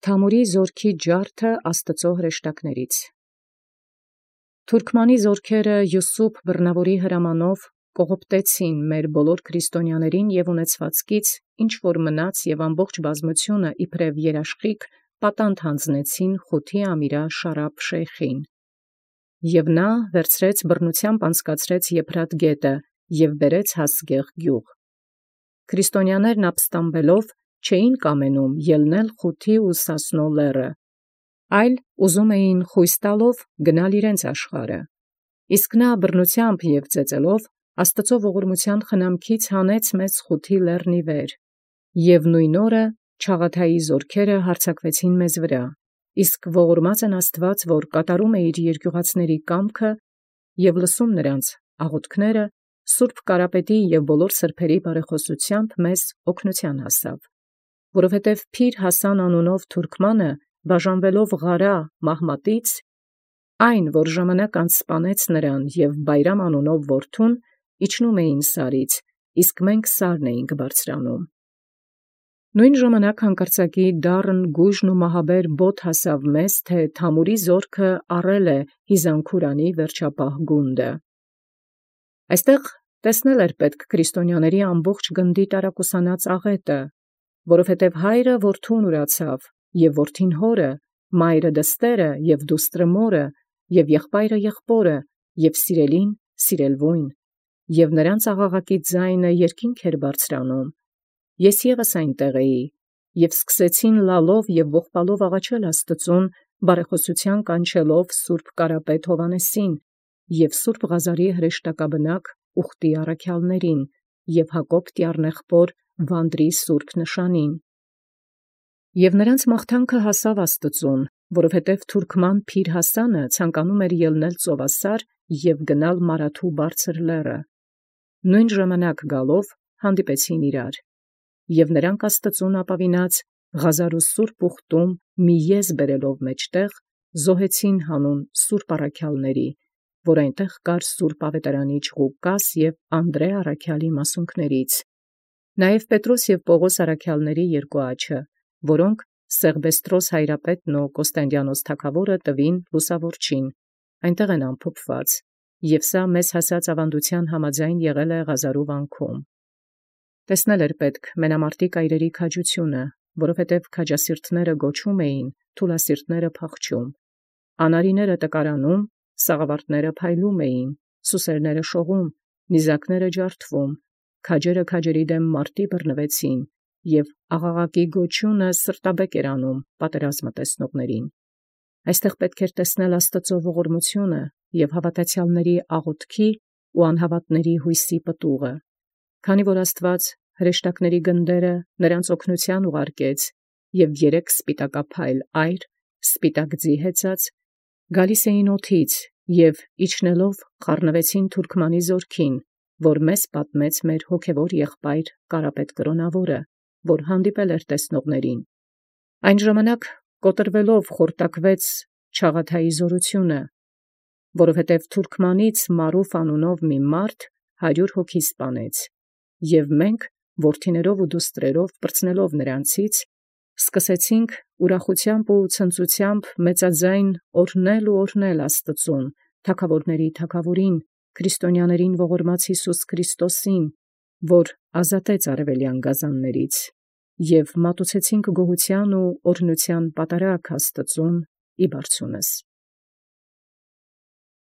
Թամուրի զորքի ջարդը Աստծո հրեշտակներից։ Թուրքմանի զորքերը Յուսուփ բռնաւորի հրամանով կողոպտեցին մեր բոլոր քրիստոնյաներին և ունեցվածքից, ինչ որ մնաց և ամբողջ բազմությունը իբրև երաշխիք պատանդ հանձնեցին Խութի ամիրա Շարապ շեյխին։ Եւ նա վերցրեց բռնությամբ անցկացրեց Եփրատ գետը և բերեց Հասգեղ գյուղ։ Քրիստոնյաներն ապստամբելով չէին կամենում ելնել Խութի ու Սասնո լեռը, այլ ուզում էին խույս տալով գնալ իրենց աշխարհը։ Իսկ նա բռնությամբ և ծեծելով Աստծո ողորմության խնամքից հանեց մեծ Խութի լեռն ի վեր, և նույն օրը Չաղաթայի զորքերը հարձակվեցին մեզ վրա, իսկ ողորմած են Աստուած, որ կատարում է իր երկյուղածների կամքը և լսում նրանց աղոթքները, Սուրբ Կարապետի և բոլոր սրբերի բարեխոսությամբ մեզ օգնության հասավ, որովհետև Փիր Հասան անունով թուրքմանը բաժանվելով Ղարա Մահմատից, այն, որ ժամանակ անց սպանեց նրան և Բայրամ անունով որդուն, իջնում էին սարից, իսկ մենք սարն էինք բարձրանում։ Նույն ժամանակ հանկարծակի դառն գուժն ու մահաբեր բոթ հասավ մեզ, թե Թամուրի զորքը առել է Հիզանքուրանի վերջապահ գունդը։ Այստեղ տեսնել էր պետք քրիստոնյաների ամբողջ գնդի տարակուսանած աղետը, որովհետև հայրը որդուն ուրացավ, և որդին հորը, մայրը դստերը, և դուստրը մորը, և եղբայրը եղբորը, և սիրելին սիրելվոյն, և նրանց աղաղակի ձայնը երկինք էր բարձրանում։ Ես ևս այնտեղ էի, և սկսեցին լալով և ողբալով աղաչել Աստծուն, բարեխոսության կանչելով Սուրբ Կարապետ Հովհաննեսին և Սուրբ Ղազարի հրեշտակաբնակ ուխտի առաքյալներին և Հակոբ տյառնեղբոր վանդրի սուրբ նշանին։ Եւ նրանց մաղթանքը հասավ Աստծուն, որովհետև թուրքման Փիր Հասանը ցանկանում էր ելնել ծովասար և գնալ Մարաթու բարձր լեռը։ Նույն ժամանակ գալով հանդիպեցին իրար, և նրանք Աստծուն ապավինած Ղազարու սուրբ ուխտում մի եզ բերելով մեջտեղ, զոհեցին հանուն սուրբ առաքյալների, որ այնտեղ կար սուրբ ավետարանիչ Ղուկաս և Անդրէ առաքյալի մասունքներից, նաև Պետրոս և Պողոս առաքյալների երկու աջը, որոնք Սեղբեստրոս հայրապետն ու Կոստանդիանոս թագաւորը տվին լուսավորչին, այնտեղ են ամփոփված, և սա մեզ հասած ավանդության համաձայն եղել է Ղազարու վանքում։ Տեսնել էր պետք մենամարտիկ այրերի քաջությունը, որովհետև քաջասիրտները գոչում էին, թուլասիրտները փախչում, անարիները տկարանում, սաղավարտները փայլում էին, սուսերները շողում, նիզակները ջարդվում, քաջերը քաջերի դեմ մարտի բռնվեցին, և աղաղակի գոչյունը սրտաբեկ էր անում պատերազմը տեսնողներին։ Այստեղ պետք էր տեսնել Աստծո ողորմությունը և հավատացյալների աղոթքի ու անհավատների հույսի պտուղը, քանի որ Աստված հրեշտակների գնդերը նրանց օգնության ուղարկեց, և 3 սպիտակափայլ այր, սպիտակ ձի հեծած, գալիս էին օդից և իջնելով խառնվեցին թուրքմանի զորքին, որ մեզ պատմեց մեր հոգևոր եղբայր Կարապետ կրոնավորը, որ հանդիպել էր տեսնողներին։ Այն ժամանակ կոտրվելով խորտակվեց Չաղաթայի զորությունը, որովհետև թուրքմանից Մարուֆ անունով մի մարդ 100 հոգի սպանեց, և մենք որդիներով ու դուստրերով պրծնելով նրանցից, սկսեցինք ուրախությամբ ու ցնծությամբ մեծաձայն օրհնել Աստծուն, թագաւորների թագաւորին, քրիստոնյաներին ողորմած Յիսուս Քրիստոսին, որ ազատեց արևելյան գազաններից, և մատուցեցինք գոհության ու օրհնության պատարագ Աստծուն ի բարձունս։